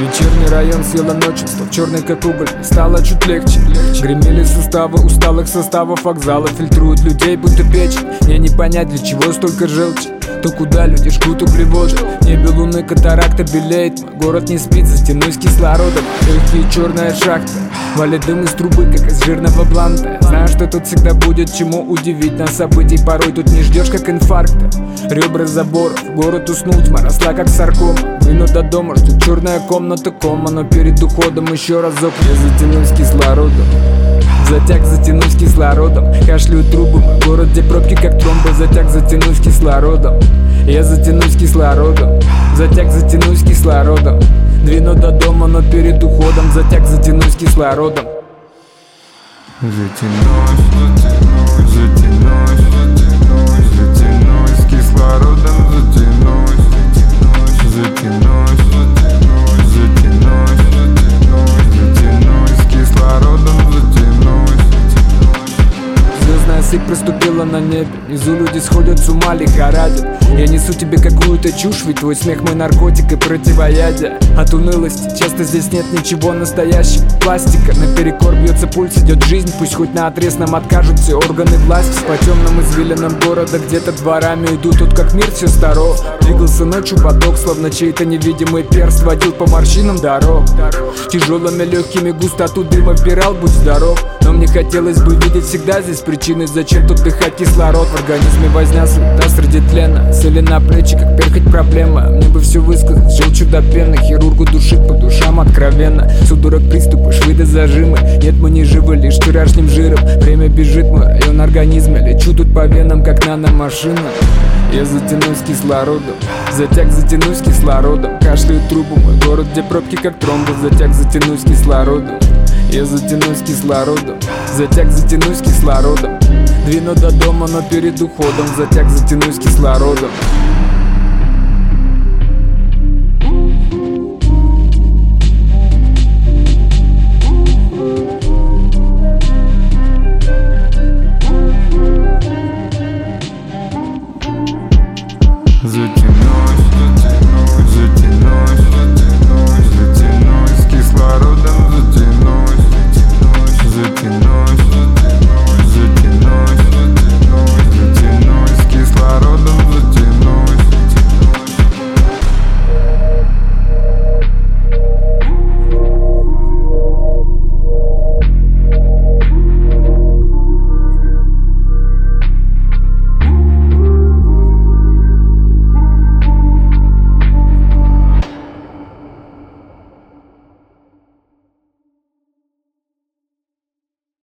Вечерний район съела ночью, стал черный как уголь, стало чуть легче. Гремели суставы усталых составов вокзала, фильтруют людей, будто печь. Мне не понять, для чего столько желчи. То куда люди жгут углеводы. В небе луны катаракта белеет. Мой город не спит, затянусь кислородом. Легкие черная шахта, валит дым из трубы, как из жирного бланта. Знаю, что тут всегда будет чему удивить нас событий. Порой тут не ждешь, как инфаркта. Ребра заборов, город уснул, тьма росла, как саркома. Вину до дома, ждет черная комната кома. Но перед уходом еще разок я затянусь кислородом. Затяг затянусь кислородом. Кашляют трубы, мой город, где пробки как тромбы. Затяг затянусь кислородом. Я затянусь кислородом. Затяг затянусь кислородом. Двину до дома, но перед уходом. Затяг затянусь кислородом. Затянусь, затянусь, затянусь, затянусь кислородом, затянусь, затянусь, затянусь, затянусь кислородом, затянусь. Звездная сыпь проступила на небе. Внизу люди сходят с ума, лихорадят. Я несу тебе какую-то чушь, ведь твой смех мой наркотик и противоядие. От унылости часто здесь нет ничего настоящего. Пластика, наперекор бьется пульс, идет жизнь. Пусть хоть наотрез нам откажут все органы власти. По темным извилинам города где-то дворами иду. Тут как мир все здоров. Двигался ночью поток, словно чей-то невидимый перст водил по морщинам дорог. Тяжелыми легкими густоту дыма вбирал, будь здоров. Но мне хотелось бы видеть всегда здесь причины, зачем тут дыхать кислород. В организме возня суета среди тлена. Цели на плечи, как перхоть проблема. Мне бы все высказать, желчью до пены. Хирургу душит по душам откровенно. Судорог приступы, швы до зажимы. Нет, мы не живы, лишь вчерашним жиром. Время бежит, мой район организма. Лечу тут по венам, как наномашина. Я затянусь кислородом. Затяг затянусь кислородом. Кашляют трубы, мой город, где пробки как тромбы. Затяг затянусь кислородом. Я затянусь кислородом. Затяг затянусь кислородом. Двину до дома, но перед уходом. Затяг затянусь кислородом.